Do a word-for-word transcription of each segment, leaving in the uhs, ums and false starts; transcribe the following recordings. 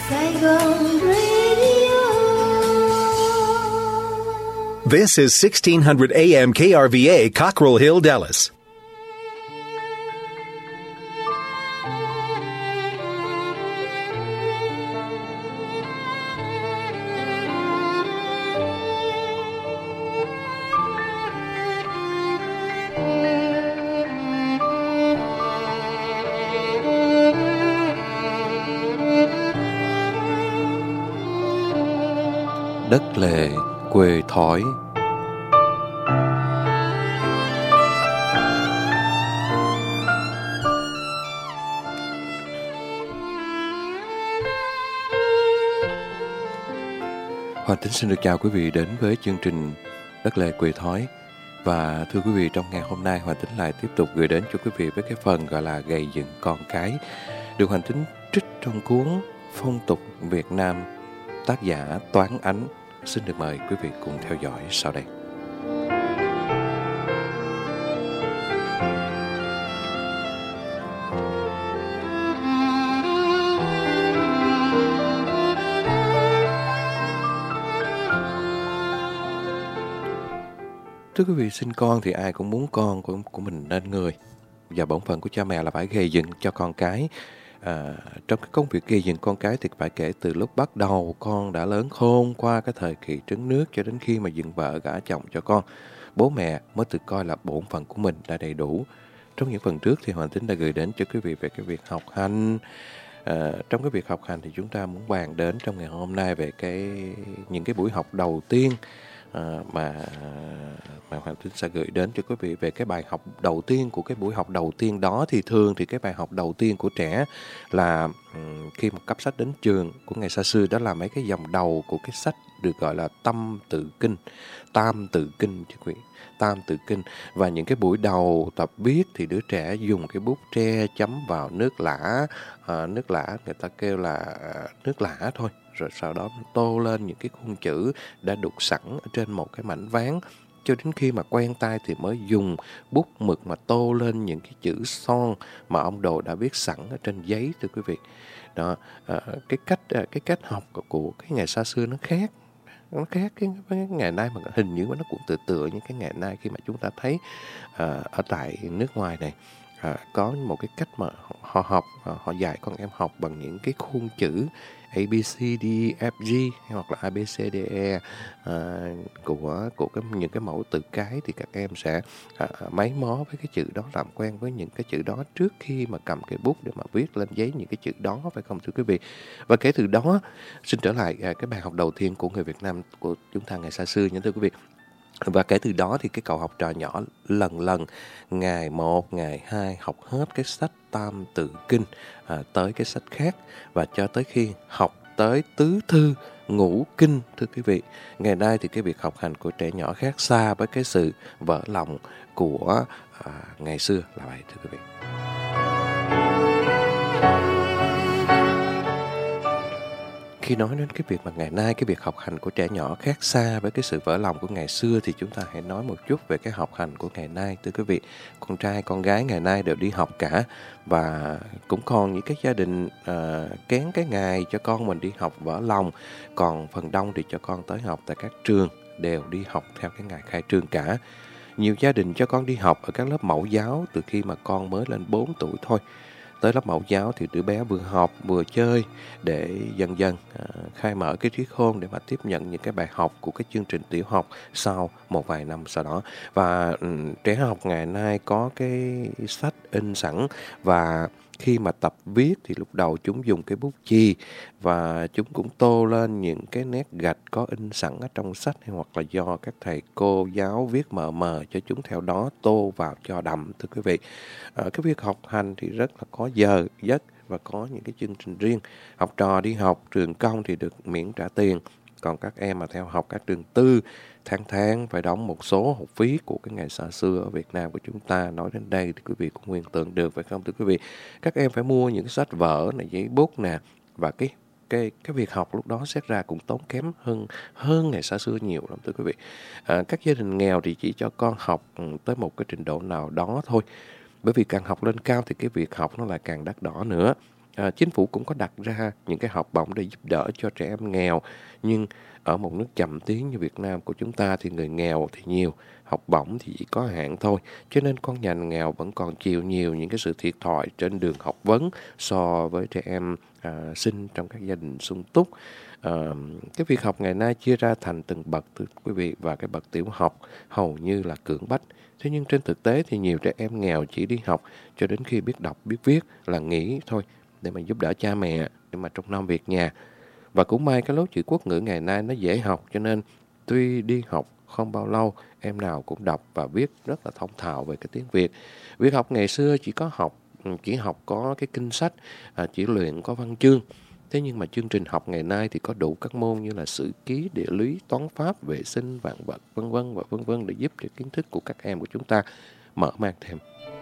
Saigon Radio. This is sixteen hundred A M K R V A, Cockrell Hill, Dallas. Đất lệ quê thói. Hoàng Tính xin được chào quý vị đến với chương trình Đất lệ quê thói. Và thưa quý vị, trong ngày hôm nay Hoàng Tính lại tiếp tục gửi đến cho quý vị với cái phần gọi là gầy dựng con cái, được Hoàng Tính trích trong cuốn Phong tục Việt Nam, tác giả Toán Ánh. Xin được mời quý vị cùng theo dõi sau đây. Thưa quý vị, sinh con thì ai cũng muốn con của, của mình nên người. Và bổn phận của cha mẹ là phải gây dựng cho con cái. À, trong cái công việc gây dựng con cái thì phải kể từ lúc bắt đầu con đã lớn khôn, qua cái thời kỳ trứng nước cho đến khi mà dựng vợ gả chồng cho con, bố mẹ mới tự coi là bổn phận của mình đã đầy đủ. Trong những phần trước thì Hoàng Tính đã gửi đến cho quý vị về cái việc học hành. À, trong cái việc học hành thì chúng ta muốn bàn đến trong ngày hôm nay về cái những cái buổi học đầu tiên à, mà mà Hoàng Tính sẽ gửi đến cho quý vị về cái bài học đầu tiên của cái buổi học đầu tiên đó. Thì thường thì cái bài học đầu tiên của trẻ là um, khi mà cấp sách đến trường của ngày xa xưa, đó là mấy cái dòng đầu của cái sách được gọi là Tâm Tự Kinh, Tam Tự Kinh chứ quý vị, Tam Tự Kinh. Và những cái buổi đầu tập viết thì đứa trẻ dùng cái bút tre chấm vào nước lã, à, nước lã người ta kêu là à, nước lã thôi, rồi sau đó tô lên những cái khuôn chữ đã đục sẵn ở trên một cái mảnh ván, cho đến khi mà quen tay thì mới dùng bút mực mà tô lên những cái chữ son mà ông đồ đã viết sẵn ở trên giấy, thưa quý vị. Đó, à, cái cách cái cách học của, của cái ngày xa xưa nó khác. Nó khác cái, cái ngày nay, mà hình như nó cũng tựa tựa như cái ngày nay khi mà chúng ta thấy à, ở tại nước ngoài này à, có một cái cách mà họ học, họ dạy con em học bằng những cái khuôn chữ A B C D F G hoặc là A B C D E à, của của cái, những cái mẫu tự cái, thì các em sẽ à, máy mó với cái chữ đó, làm quen với những cái chữ đó trước khi mà cầm cái bút để mà viết lên giấy những cái chữ đó, phải không thưa quý vị? Và kể từ đó, xin trở lại à, cái bài học đầu tiên của người Việt Nam của chúng ta ngày xa xưa nha thưa quý vị. Và kể từ đó thì cái cậu học trò nhỏ lần lần ngày một, ngày hai học hết cái sách Tam Tự Kinh à, tới cái sách khác, và cho tới khi học tới tứ thư ngũ kinh, thưa quý vị. Ngày nay thì cái việc học hành của trẻ nhỏ khác xa với cái sự vỡ lòng của à, ngày xưa là vậy, thưa quý vị. Khi nói đến cái việc mà ngày nay cái việc học hành của trẻ nhỏ khác xa với cái sự vỡ lòng của ngày xưa, thì chúng ta hãy nói một chút về cái học hành của ngày nay, thưa quý vị. Con trai con gái ngày nay đều đi học cả, và cũng còn những cái gia đình uh, kén cái ngày cho con mình đi học vỡ lòng, còn phần đông thì cho con tới học tại các trường, đều đi học theo cái ngày khai trương cả. Nhiều gia đình cho con đi học ở các lớp mẫu giáo từ khi mà con mới lên bốn tuổi thôi. Tới lớp mẫu giáo thì đứa bé vừa học vừa chơi, để dần dần à, khai mở cái trí khôn để mà tiếp nhận những cái bài học của cái chương trình tiểu học sau một vài năm sau đó. Và um, trẻ học ngày nay có cái sách in sẵn, và khi mà tập viết thì lúc đầu chúng dùng cái bút chì, và chúng cũng tô lên những cái nét gạch có in sẵn ở trong sách, hay hoặc là do các thầy cô giáo viết mờ mờ cho chúng theo đó tô vào cho đậm, thưa quý vị. À, cái việc học hành thì rất là có giờ giấc và có những cái chương trình riêng. Học trò đi học trường công thì được miễn trả tiền, còn các em mà theo học các trường tư tháng tháng phải đóng một số học phí của cái ngày xa xưa ở Việt Nam của chúng ta. Nói đến đây thì quý vị cũng nguyên tượng được, phải không thưa quý vị? Các em phải mua những cái sách vở này, giấy bút nè, và cái cái cái việc học lúc đó xét ra cũng tốn kém hơn hơn ngày xa xưa nhiều lắm thưa quý vị. À, các gia đình nghèo thì chỉ cho con học tới một cái trình độ nào đó thôi, bởi vì càng học lên cao thì cái việc học nó lại càng đắt đỏ nữa. À, chính phủ cũng có đặt ra những cái học bổng để giúp đỡ cho trẻ em nghèo, nhưng ở một nước chậm tiến như Việt Nam của chúng ta thì người nghèo thì nhiều, học bổng thì chỉ có hạn thôi, cho nên con nhà nghèo vẫn còn chịu nhiều những cái sự thiệt thòi trên đường học vấn so với trẻ em à, sinh trong các gia đình sung túc. À, cái việc học ngày nay chia ra thành từng bậc, thưa quý vị, và cái bậc tiểu học hầu như là cưỡng bách. Thế nhưng trên thực tế thì nhiều trẻ em nghèo chỉ đi học cho đến khi biết đọc biết viết là nghỉ thôi, để mà giúp đỡ cha mẹ, để mà trông nom việc nhà. Và cũng may cái lối chữ quốc ngữ ngày nay nó dễ học, cho nên tuy đi học không bao lâu, em nào cũng đọc và viết rất là thông thạo về cái tiếng Việt. Việc học ngày xưa chỉ có học, chỉ học có cái kinh sách, à, chỉ luyện có văn chương. Thế nhưng mà chương trình học ngày nay thì có đủ các môn như là sử ký, địa lý, toán pháp, vệ sinh, vạn vật, vân vân và vân vân để giúp cho kiến thức của các em của chúng ta mở mang thêm.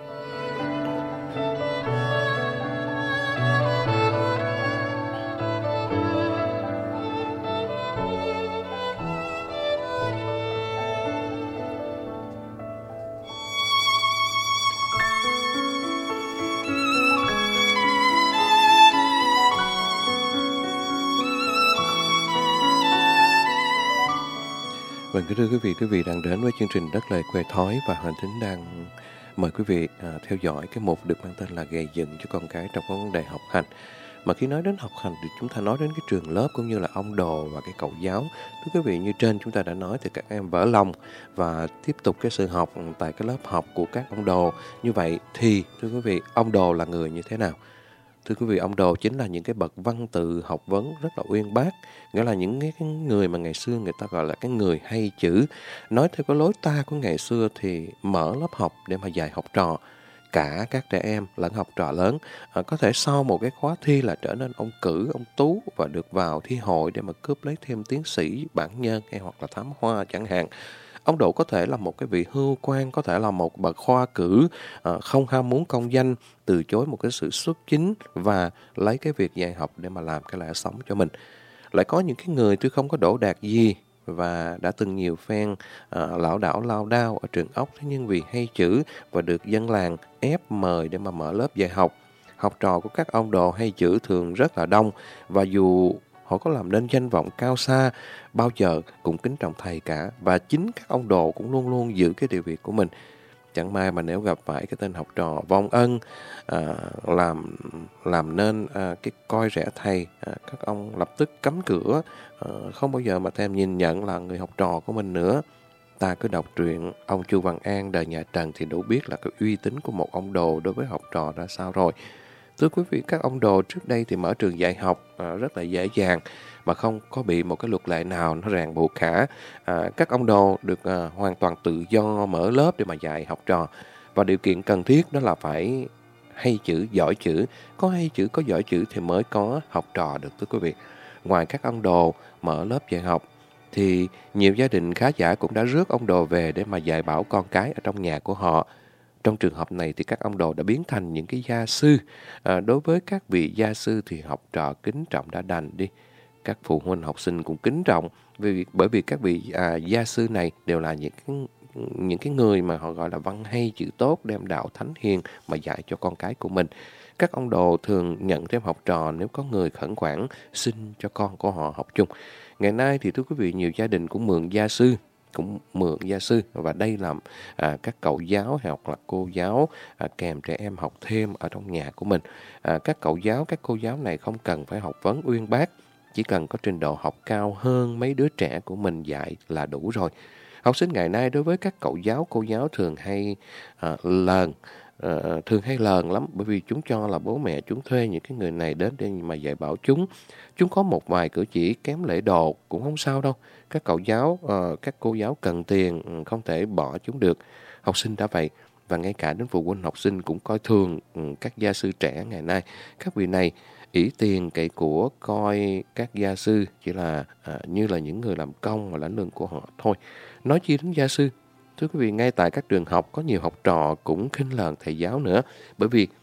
Vâng, kính thưa quý vị, quý vị đang đến với chương trình Đất Lệ Quê Thói và Hành Thính đang mời quý vị à, theo dõi cái mục được mang tên là Gây dựng cho con cái trong vấn đề học hành. Mà khi nói đến học hành thì chúng ta nói đến cái trường lớp cũng như là ông đồ và cái cậu giáo. Thưa quý vị, như trên chúng ta đã nói thì các em vỡ lòng và tiếp tục cái sự học tại cái lớp học của các ông đồ. Như vậy thì thưa quý vị, ông đồ là người như thế nào? Thưa quý vị, ông đồ chính là những cái bậc văn tự học vấn rất là uyên bác, nghĩa là những cái người mà ngày xưa người ta gọi là cái người hay chữ. Nói theo cái lối ta của ngày xưa thì mở lớp học để mà dạy học trò, cả các trẻ em lẫn học trò lớn. À, có thể sau một cái khóa thi là trở nên ông cử, ông tú và được vào thi hội để mà cướp lấy thêm tiến sĩ, bản nhân hay hoặc là thám hoa chẳng hạn. Ông Độ có thể là một cái vị hưu quan, có thể là một bậc khoa cử, uh, không ham muốn công danh, từ chối một cái sự xuất chính và lấy cái việc dạy học để mà làm cái lẽ sống cho mình. Lại có những cái người tuy không có đỗ đạt gì và đã từng nhiều phen uh, lảo đảo lao đao ở trường ốc, thế nhưng vì hay chữ và được dân làng ép mời để mà mở lớp dạy học. Học trò của các ông đồ hay chữ thường rất là đông, và dù họ có làm nên danh vọng cao xa, bao giờ cũng kính trọng thầy cả, và chính các ông đồ cũng luôn luôn giữ cái địa vị của mình. Chẳng may mà nếu gặp phải cái tên học trò vong ân, à, làm làm nên à, cái coi rẻ thầy, à, các ông lập tức cấm cửa, à, không bao giờ mà thèm nhìn nhận là người học trò của mình nữa. Ta cứ đọc truyện ông Chu Văn An đời nhà Trần thì đủ biết là cái uy tín của một ông đồ đối với học trò ra sao rồi. Thưa quý vị, các ông đồ trước đây thì mở trường dạy học à, rất là dễ dàng mà không có bị một cái luật lệ nào nó ràng buộc cả. À, các ông đồ được à, hoàn toàn tự do mở lớp để mà dạy học trò, và điều kiện cần thiết đó là phải hay chữ, giỏi chữ. Có hay chữ, có giỏi chữ thì mới có học trò được, thưa quý vị. Ngoài các ông đồ mở lớp dạy học thì nhiều gia đình khá giả cũng đã rước ông đồ về để mà dạy bảo con cái ở trong nhà của họ. Trong trường hợp này thì các ông đồ đã biến thành những cái gia sư. À, đối với các vị gia sư thì học trò kính trọng đã đành đi. Các phụ huynh học sinh cũng kính trọng, vì bởi vì các vị à, gia sư này đều là những cái, những cái người mà họ gọi là văn hay chữ tốt, đem đạo thánh hiền mà dạy cho con cái của mình. Các ông đồ thường nhận thêm học trò nếu có người khẩn khoản xin cho con của họ học chung. Ngày nay thì thưa quý vị, nhiều gia đình cũng mượn gia sư, cũng mượn gia sư, và đây là à, các cậu giáo hoặc là cô giáo à, kèm trẻ em học thêm ở trong nhà của mình. À, các cậu giáo, các cô giáo này không cần phải học vấn uyên bác, chỉ cần có trình độ học cao hơn mấy đứa trẻ của mình dạy là đủ rồi. Học sinh ngày nay đối với các cậu giáo, cô giáo thường hay à, lờn, à, thường hay lờn lắm, bởi vì chúng cho là bố mẹ chúng thuê những cái người này đến để mà dạy bảo chúng. Chúng có một vài cử chỉ kém lễ độ cũng không sao đâu. Các cậu giáo, uh, các cô giáo cần tiền, không thể bỏ chúng được. Học sinh đã vậy, và ngay cả đến phụ huynh học sinh cũng coi thường um, các gia sư trẻ ngày nay. Các vị này ỷ tiền cậy của, coi các gia sư chỉ là uh, như là những người làm công và lãnh lương của họ thôi. Nói chi đến gia sư, thưa quý vị, ngay tại các trường học có nhiều học trò cũng khinh lờn thầy giáo nữa, bởi vì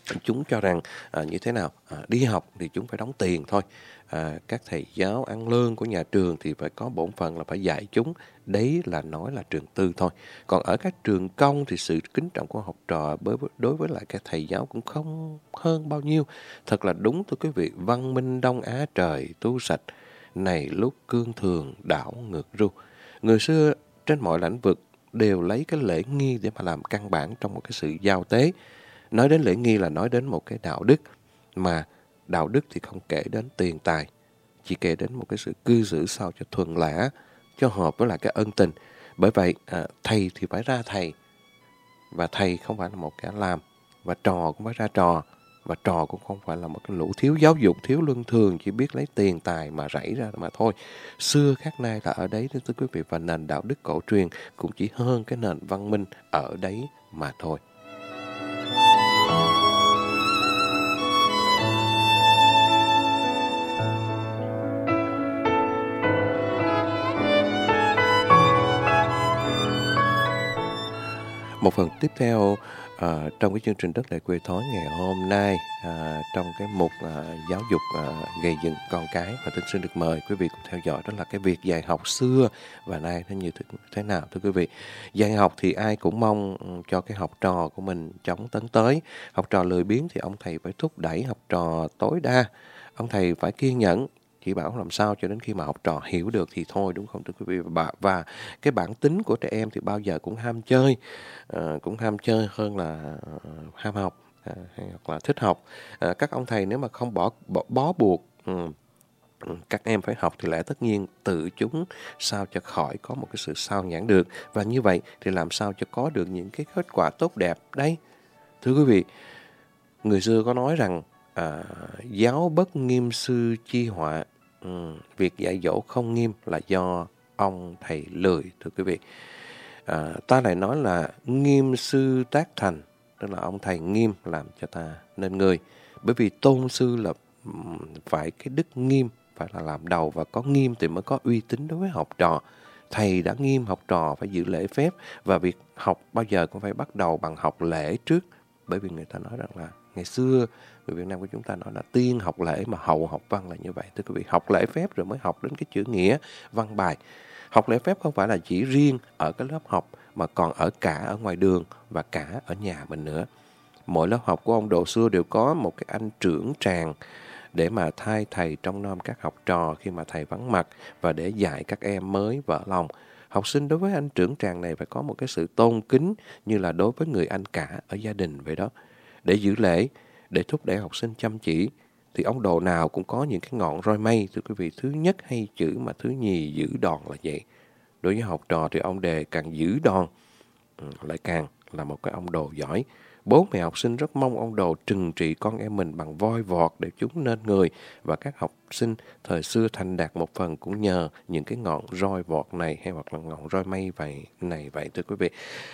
Chúng cho rằng à, như thế nào? À, đi học thì chúng phải đóng tiền thôi. À, các thầy giáo ăn lương của nhà trường thì phải có bổn phận là phải dạy chúng. Đấy là nói là trường tư thôi. Còn ở các trường công thì sự kính trọng của học trò đối với, đối với lại các thầy giáo cũng không hơn bao nhiêu. Thật là đúng thưa quý vị, văn minh Đông Á trời tu sạch, này lúc cương thường đảo ngược ru. Người xưa trên mọi lĩnh vực đều lấy cái lễ nghi để mà làm căn bản trong một cái sự giao tế. Nói đến lễ nghi là nói đến một cái đạo đức, mà đạo đức thì không kể đến tiền tài, chỉ kể đến một cái sự cư xử sao cho thuần lã, cho hợp với lại cái ân tình. Bởi vậy à, thầy thì phải ra thầy, và thầy không phải là một kẻ làm, và trò cũng phải ra trò, và trò cũng không phải là một cái lũ thiếu giáo dục, thiếu luân thường, chỉ biết lấy tiền tài mà rảy ra mà thôi. Xưa khác nay là ở đấy thưa quý vị, và nền đạo đức cổ truyền cũng chỉ hơn cái nền văn minh ở đấy mà thôi. Một phần tiếp theo à, trong cái chương trình Đất Lại Quê Thói ngày hôm nay, à, trong cái mục à, giáo dục à, gây dựng con cái, và Tinh xin được mời quý vị cùng theo dõi đó là cái việc dạy học xưa và nay nó như thế nào thưa quý vị. Dạy học thì ai cũng mong cho cái học trò của mình chóng tấn tới. Học trò lười biếng thì ông thầy phải thúc đẩy học trò tối đa. Ông thầy phải kiên nhẫn, chỉ bảo làm sao cho đến khi mà học trò hiểu được thì thôi, đúng không thưa quý vị? Và, và cái bản tính của trẻ em thì bao giờ cũng ham chơi, uh, cũng ham chơi hơn là uh, ham học, uh, hay hoặc là thích học. Uh, các ông thầy nếu mà không bỏ, bỏ bó buộc um, các em phải học thì lẽ tất nhiên tự chúng sao cho khỏi có một cái sự sao nhãng được. Và như vậy thì làm sao cho có được những cái kết quả tốt đẹp đấy. Thưa quý vị, người xưa có nói rằng à, giáo bất nghiêm sư chi họa. Ừ, việc dạy dỗ không nghiêm là do ông thầy lười thưa quý vị. À, ta lại nói là nghiêm sư tác thành, tức là ông thầy nghiêm làm cho ta nên người. Bởi vì tôn sư là phải cái đức nghiêm, phải là làm đầu, và có nghiêm thì mới có uy tín đối với học trò. Thầy đã nghiêm, học trò phải giữ lễ phép, và việc học bao giờ cũng phải bắt đầu bằng học lễ trước. Bởi vì người ta nói rằng là ngày xưa người Việt Nam của chúng ta nói là tiên học lễ mà hậu học văn là như vậy. Thưa quý vị, học lễ phép rồi mới học đến cái chữ nghĩa văn bài. Học lễ phép không phải là chỉ riêng ở cái lớp học, mà còn ở cả ở ngoài đường và cả ở nhà mình nữa. Mỗi lớp học của ông Đồ xưa đều có một cái anh trưởng tràng để mà thay thầy trông nom các học trò khi mà thầy vắng mặt, và để dạy các em mới vỡ lòng. Học sinh đối với anh trưởng tràng này phải có một cái sự tôn kính như là đối với người anh cả ở gia đình vậy đó. Để giữ lễ, để thúc đẩy học sinh chăm chỉ, thì ông Đồ nào cũng có những cái ngọn roi mây. Thưa quý vị, thứ nhất hay chữ, mà thứ nhì giữ đòn là vậy. Đối với học trò thì ông Đề càng giữ đòn, lại càng là một cái ông Đồ giỏi. Bố mẹ học sinh rất mong ông Đồ trừng trị con em mình bằng voi vọt để chúng nên người, và các học sinh thời xưa thành đạt một phần cũng nhờ những cái ngọn roi vọt này, hay hoặc là ngọn roi mây vậy này vậy thưa quý vị.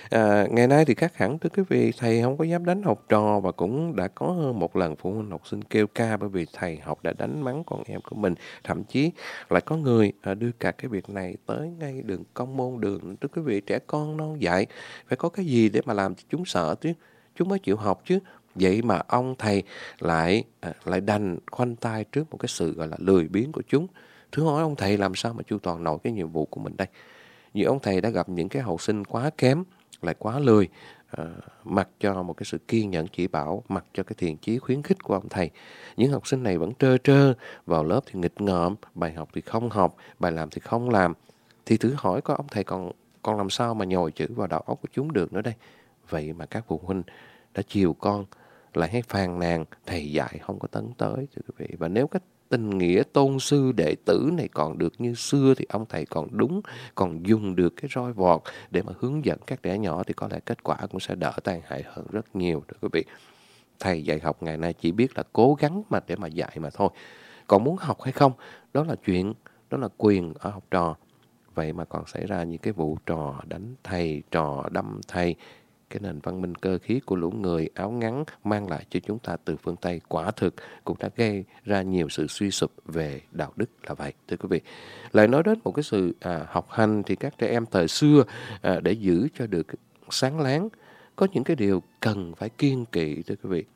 À, ngày nay thì khác hẳn thưa quý vị, thầy không có dám đánh học trò, và cũng đã có hơn một lần phụ huynh học sinh kêu ca bởi vì thầy học đã đánh mắng con em của mình. Thậm chí lại có người à, đưa cả cái việc này tới ngay đường công môn đường. Thưa quý vị, trẻ con non dại phải có cái gì để mà làm cho chúng sợ chứ, chúng mới chịu học chứ. Vậy mà ông thầy lại à, lại đành khoanh tay trước một cái sự gọi là lười biếng của chúng. Thưa hỏi ông thầy làm sao mà chu toàn nổi cái nhiệm vụ của mình đây? Vì ông thầy đã gặp những cái học sinh quá kém, lại quá lười, à, mặc cho một cái sự kiên nhẫn chỉ bảo, mặc cho cái thiện chí khuyến khích của ông thầy. Những học sinh này vẫn trơ trơ, vào lớp thì nghịch ngợm, bài học thì không học, bài làm thì không làm. Thì thử hỏi có ông thầy còn còn làm sao mà nhồi chữ vào đầu óc của chúng được nữa đây? Vậy mà các phụ huynh đã chiều con, lại hay phàn nàn thầy dạy không có tấn tới thưa quý vị. Và nếu cái tình nghĩa tôn sư đệ tử này còn được như xưa, thì ông thầy còn đúng, còn dùng được cái roi vọt để mà hướng dẫn các trẻ nhỏ, thì có lẽ kết quả cũng sẽ đỡ tai hại hơn rất nhiều thưa quý vị. Thầy dạy học ngày nay chỉ biết là cố gắng mà để mà dạy mà thôi. Còn muốn học hay không, đó là chuyện, đó là quyền ở học trò. Vậy mà còn xảy ra những cái vụ trò đánh thầy, trò đâm thầy. Cái nền văn minh cơ khí của lũ người áo ngắn mang lại cho chúng ta từ phương Tây quả thực cũng đã gây ra nhiều sự suy sụp về đạo đức là vậy thưa quý vị. Lại nói đến một cái sự à, học hành, thì các trẻ em thời xưa à, để giữ cho được sáng láng, có những cái điều cần phải kiêng kỵ thưa quý vị.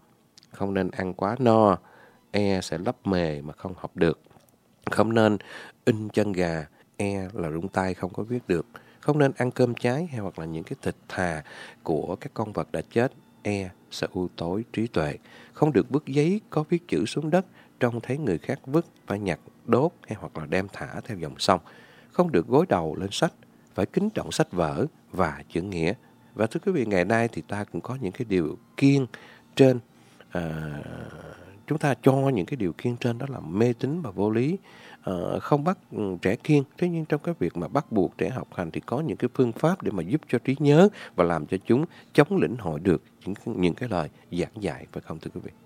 Không nên ăn quá no, e sẽ lấp mề mà không học được. Không nên in chân gà, e là rung tay không có viết được. Không nên ăn cơm cháy hay hoặc là những cái thịt thà của các con vật đã chết, e sẽ u tối trí tuệ. Không được vứt giấy có viết chữ xuống đất, trông thấy người khác vứt phải nhặt, đốt hay hoặc là đem thả theo dòng sông. Không được gối đầu lên sách, phải kính trọng sách vở và chữ nghĩa. Và thưa quý vị, ngày nay thì ta cũng có những cái điều kiêng trên, à, chúng ta cho những cái điều kiêng trên đó là mê tín và vô lý, à, không bắt trẻ kiêng. Thế nhưng trong cái việc mà bắt buộc trẻ học hành thì có những cái phương pháp để mà giúp cho trí nhớ và làm cho chúng chống lĩnh hội được những, những cái lời giảng dạy, phải không thưa quý vị?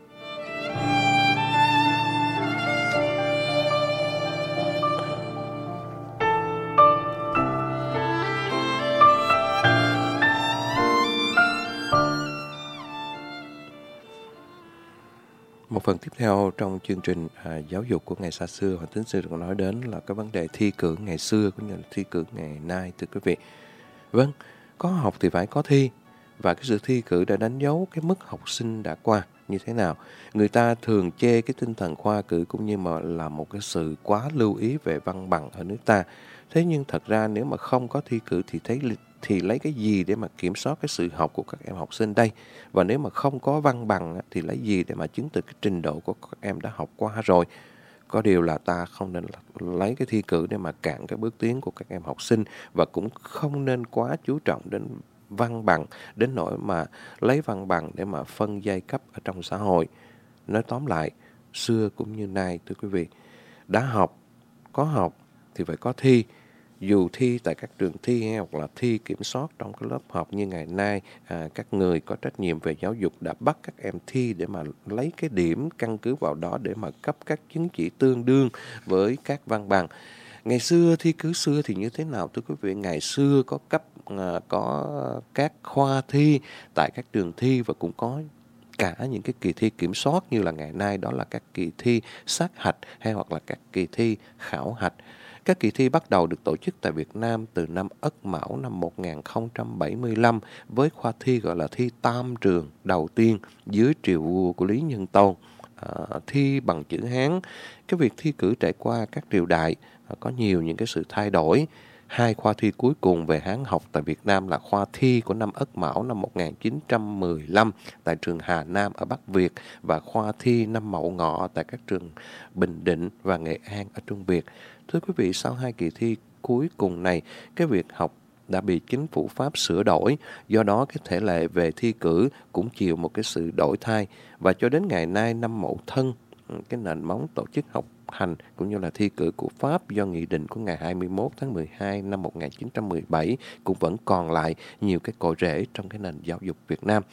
Một phần tiếp theo trong chương trình à, giáo dục của ngày xa xưa, Hoàng Tín Sư được nói đến là cái vấn đề thi cử ngày xưa cũng như là thi cử ngày nay, thưa quý vị. Vâng, có học thì phải có thi, và cái sự thi cử đã đánh dấu cái mức học sinh đã qua như thế nào. Người ta thường chê cái tinh thần khoa cử cũng như mà là một cái sự quá lưu ý về văn bằng ở nước ta. Thế nhưng thật ra nếu mà không có thi cử thì thấy thì lấy cái gì để mà kiểm soát cái sự học của các em học sinh đây? Và nếu mà không có văn bằng thì lấy gì để mà chứng từ cái trình độ của các em đã học qua rồi? Có điều là ta không nên lấy cái thi cử để mà cản cái bước tiến của các em học sinh, và cũng không nên quá chú trọng đến văn bằng đến nỗi mà lấy văn bằng để mà phân giai cấp ở trong xã hội. Nói tóm lại, xưa cũng như nay, thưa quý vị, đã học, có học thì phải có thi. Dù thi tại các trường thi hay hoặc là thi kiểm soát trong cái lớp học như ngày nay, à, các người có trách nhiệm về giáo dục đã bắt các em thi để mà lấy cái điểm căn cứ vào đó để mà cấp các chứng chỉ tương đương với các văn bằng. Ngày xưa thi cứ xưa thì như thế nào thưa quý vị? Ngày xưa có cấp à, có các khoa thi tại các trường thi, và cũng có cả những cái kỳ thi kiểm soát như là ngày nay, đó là các kỳ thi sát hạch hay hoặc là các kỳ thi khảo hạch. Các kỳ thi bắt đầu được tổ chức tại Việt Nam từ năm Ất Mão năm một nghìn không trăm bảy mươi lăm với khoa thi gọi là thi tam trường đầu tiên dưới triều vua của Lý Nhân Tông, à, thi bằng chữ Hán. Cái việc thi cử trải qua các triều đại à, có nhiều những cái sự thay đổi. Hai khoa thi cuối cùng về Hán học tại Việt Nam là khoa thi của năm Ất Mão năm một nghìn chín trăm mười lăm tại trường Hà Nam ở Bắc Việt, và khoa thi năm Mậu Ngọ tại các trường Bình Định và Nghệ An ở Trung Việt. Thưa quý vị, sau hai kỳ thi cuối cùng này, cái việc học đã bị chính phủ Pháp sửa đổi, do đó cái thể lệ về thi cử cũng chịu một cái sự đổi thay, và cho đến ngày nay năm Mậu Thân, cái nền móng tổ chức học hành cũng như là thi cử của Pháp do nghị định của ngày hai mươi mốt tháng mười hai năm một nghìn chín trăm mười bảy cũng vẫn còn lại nhiều cái cội rễ trong cái nền giáo dục Việt Nam.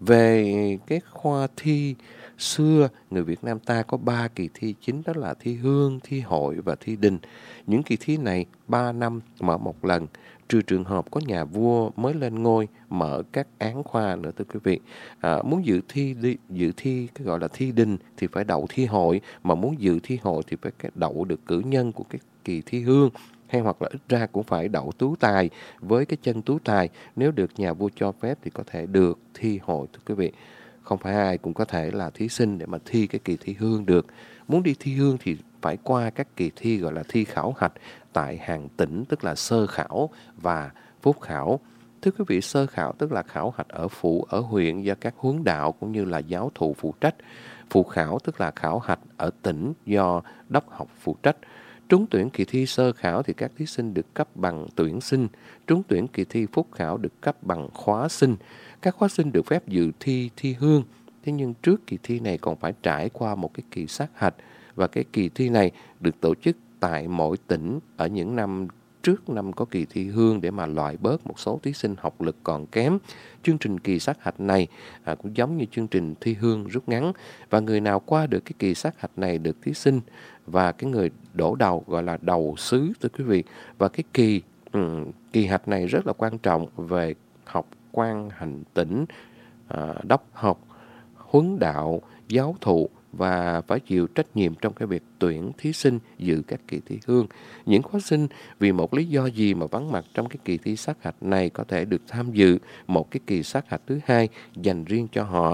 Về cái khoa thi xưa, người Việt Nam ta có ba kỳ thi chính, đó là thi hương, thi hội và thi đình. Những kỳ thi này ba năm mở một lần, trừ trường hợp có nhà vua mới lên ngôi mở các án khoa nữa thưa quý vị. À, muốn dự thi đi, dự thi cái gọi là thi đình thì phải đậu thi hội, mà muốn dự thi hội thì phải đậu được cử nhân của cái kỳ thi hương, hay hoặc là ít ra cũng phải đậu tú tài với cái chân tú tài. Nếu được nhà vua cho phép thì có thể được thi hội thưa quý vị. Không phải ai cũng có thể là thí sinh để mà thi cái kỳ thi hương được. Muốn đi thi hương thì phải qua các kỳ thi gọi là thi khảo hạch tại hàng tỉnh, tức là sơ khảo và phúc khảo. Thưa quý vị, sơ khảo tức là khảo hạch ở phủ, ở huyện do các huấn đạo cũng như là giáo thụ phụ trách. Phụ khảo tức là khảo hạch ở tỉnh do đốc học phụ trách. Trúng tuyển kỳ thi sơ khảo thì các thí sinh được cấp bằng tuyển sinh. Trúng tuyển kỳ thi phúc khảo được cấp bằng khóa sinh. Các khóa sinh được phép dự thi thi hương. Thế nhưng trước kỳ thi này còn phải trải qua một cái kỳ sát hạch. Và cái kỳ thi này được tổ chức tại mỗi tỉnh ở những năm trước năm có kỳ thi hương để mà loại bớt một số thí sinh học lực còn kém. Chương trình kỳ sát hạch này à, cũng giống như chương trình thi hương rút ngắn. Và người nào qua được cái kỳ sát hạch này được thí sinh và cái người đổ đầu gọi là đầu xứ thưa quý vị. Và cái kỳ um, kỳ hạch này rất là quan trọng về học quan hành tỉnh, à, đốc học, huấn đạo, giáo thụ, và phải chịu trách nhiệm trong cái việc tuyển thí sinh dự các kỳ thi hương. Những khóa sinh vì một lý do gì mà vắng mặt trong cái kỳ thi sát hạch này có thể được tham dự một cái kỳ sát hạch thứ hai dành riêng cho họ,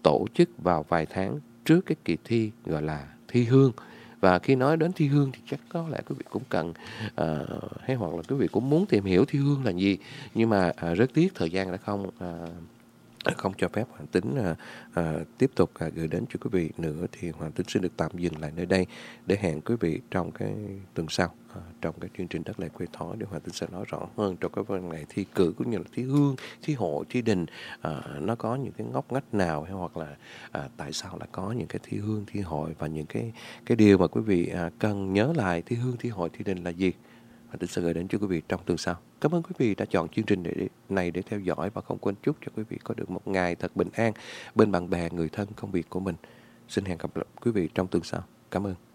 tổ chức vào vài tháng trước cái kỳ thi gọi là thi hương. Và khi nói đến thi hương thì chắc có lẽ quý vị cũng cần uh, hay hoặc là quý vị cũng muốn tìm hiểu thi hương là gì. Nhưng mà uh, rất tiếc thời gian đã không uh, không cho phép Hoàng Tính uh, uh, tiếp tục uh, gửi đến cho quý vị nữa, thì Hoàng Tính sẽ được tạm dừng lại nơi đây để hẹn quý vị trong cái tuần sau, uh, trong cái chương trình Đất Lệ Quê Thói, để Hoàng Tính sẽ nói rõ hơn trong cái vấn đề thi cử cũng như là thi hương, thi hội, thi đình, uh, nó có những cái ngóc ngách nào, hay hoặc là uh, tại sao lại có những cái thi hương, thi hội, và những cái cái điều mà quý vị uh, cần nhớ lại thi hương, thi hội, thi đình là gì. Hoàng Tính sẽ gửi đến cho quý vị trong tuần sau. Cảm ơn quý vị đã chọn chương trình để, này để theo dõi, và không quên chúc cho quý vị có được một ngày thật bình an bên bạn bè, người thân, công việc của mình. Xin hẹn gặp lại quý vị trong tuần sau. Cảm ơn.